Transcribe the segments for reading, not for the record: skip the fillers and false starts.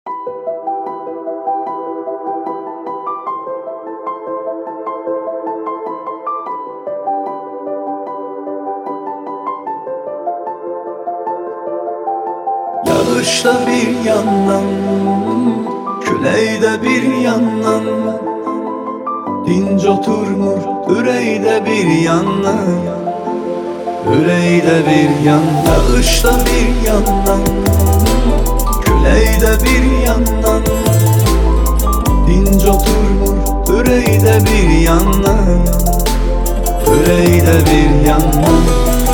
Yağışda bir yandan, küleyde bir yandan, dinc oturmur üreyde bir yandan, üreyde bir yandan. Yağışda bir yandan, küleyde bir yandan, dinc oturmur üreyde bir yandan, üreyde bir yandan.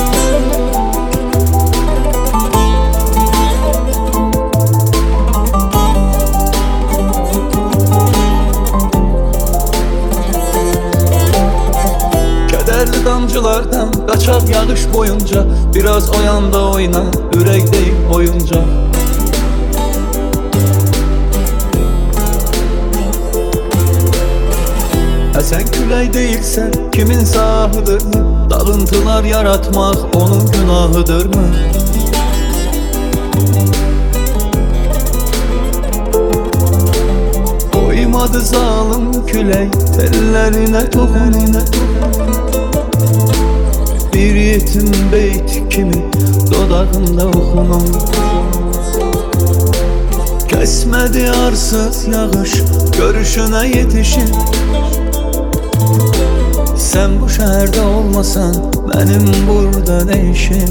Kederli damcılardan kaçar yağış boyunca, biraz o yanda oyna, ürek değil oyunca. Sen küley değilsen kimin sahıdır mı? Dağıntılar yaratmak onun günahıdır mı? Doymadı zalim küley tellerine tohumuna. Bir yetim beyt kimi dodağında okumam. Kesmedi arsız yağış görüşüne yetişin. Sen bu şehirde olmasan benim burada ne işim?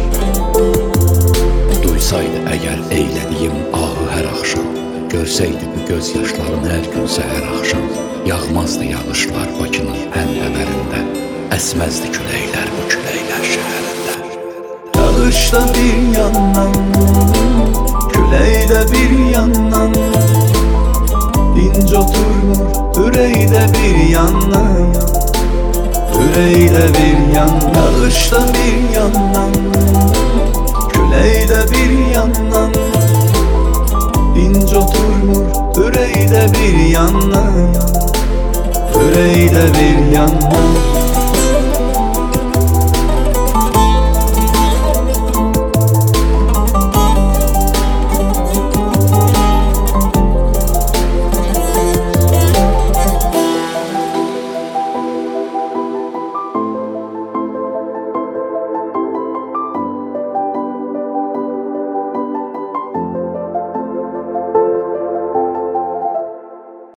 Duysaydı eğer eylediğim ahı her akşam, görseydi bu gözyaşlarım her gün səhər akşam, yağmazdı yağışlar Bakının hənbələrində, əsməzdi küləklər bu küləklər şəhərində. Yağışda bir yandan, küleyde bir yandan, dinc oturmur üreyde bir yandan, üreyde bir yandan. Yağışda bir yandan, küleyde bir yandan, dinc oturmur üreyde bir yandan, üreyde bir yandan.